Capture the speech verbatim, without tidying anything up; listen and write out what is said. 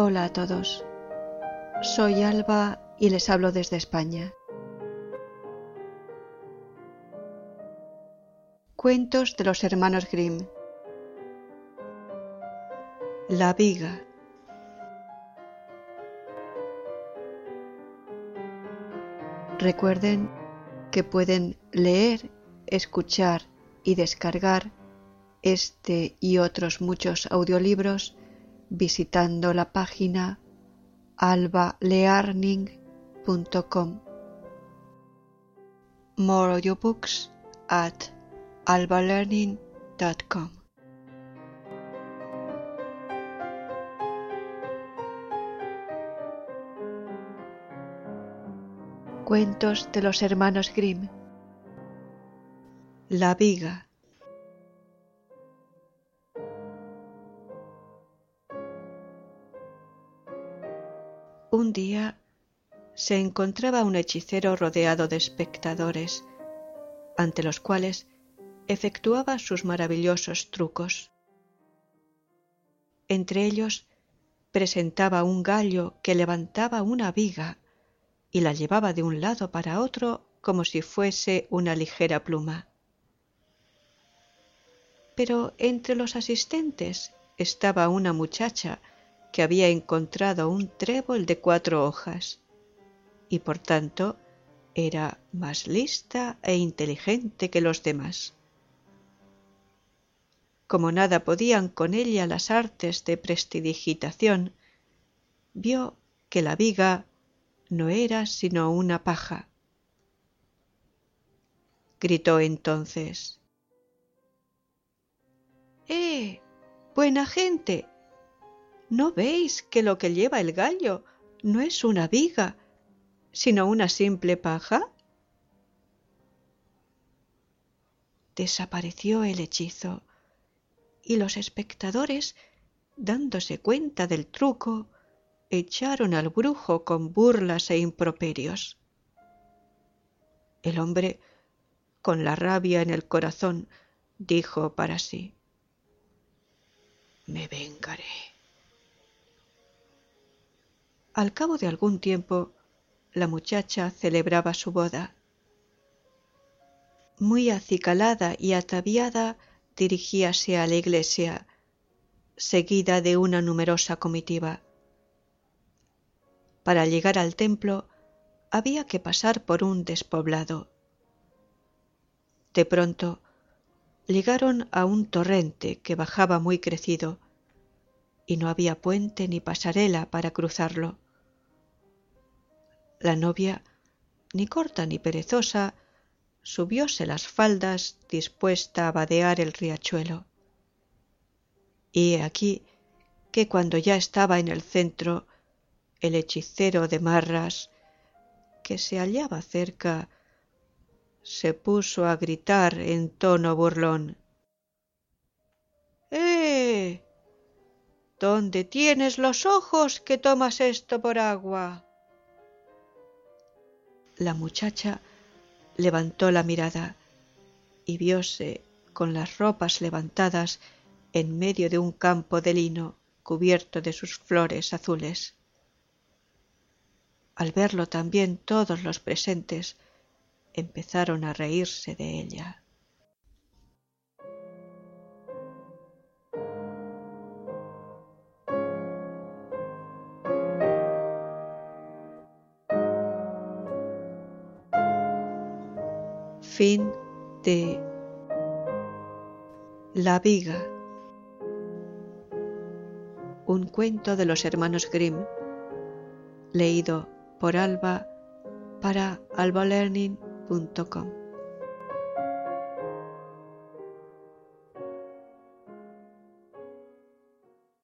Hola a todos, soy Alba y les hablo desde España. Cuentos de los hermanos Grimm. La viga. Recuerden que pueden leer, escuchar y descargar este y otros muchos audiolibros visitando la página alba learning punto com. More audiobooks at alba learning dot com. Cuentos de los hermanos Grimm. La viga. Un día se encontraba un hechicero rodeado de espectadores, ante los cuales efectuaba sus maravillosos trucos. Entre ellos presentaba un gallo que levantaba una viga y la llevaba de un lado para otro como si fuese una ligera pluma. Pero entre los asistentes estaba una muchacha que había encontrado un trébol de cuatro hojas y por tanto era más lista e inteligente que los demás. Como nada podían con ella las artes de prestidigitación, vio que la viga no era sino una paja. Gritó entonces: ¡Eh, buena gente! ¿No veis que lo que lleva el gallo no es una viga, sino una simple paja? Desapareció el hechizo, y los espectadores, dándose cuenta del truco, echaron al brujo con burlas e improperios. El hombre, con la rabia en el corazón, dijo para sí: «Me vengaré». Al cabo de algún tiempo, la muchacha celebraba su boda. Muy acicalada y ataviada, dirigíase a la iglesia, seguida de una numerosa comitiva. Para llegar al templo había que pasar por un despoblado. De pronto llegaron a un torrente que bajaba muy crecido, y no había puente ni pasarela para cruzarlo. La novia, ni corta ni perezosa, subióse las faldas dispuesta a vadear el riachuelo. Y he aquí que cuando ya estaba en el centro, el hechicero de Marras, que se hallaba cerca, se puso a gritar en tono burlón: «¡Eh! ¿Dónde tienes los ojos que tomas esto por agua?» La muchacha levantó la mirada y vióse con las ropas levantadas en medio de un campo de lino cubierto de sus flores azules. Al verlo también todos los presentes empezaron a reírse de ella. Fin de La viga, un cuento de los hermanos Grimm, leído por Alba para alba learning punto com.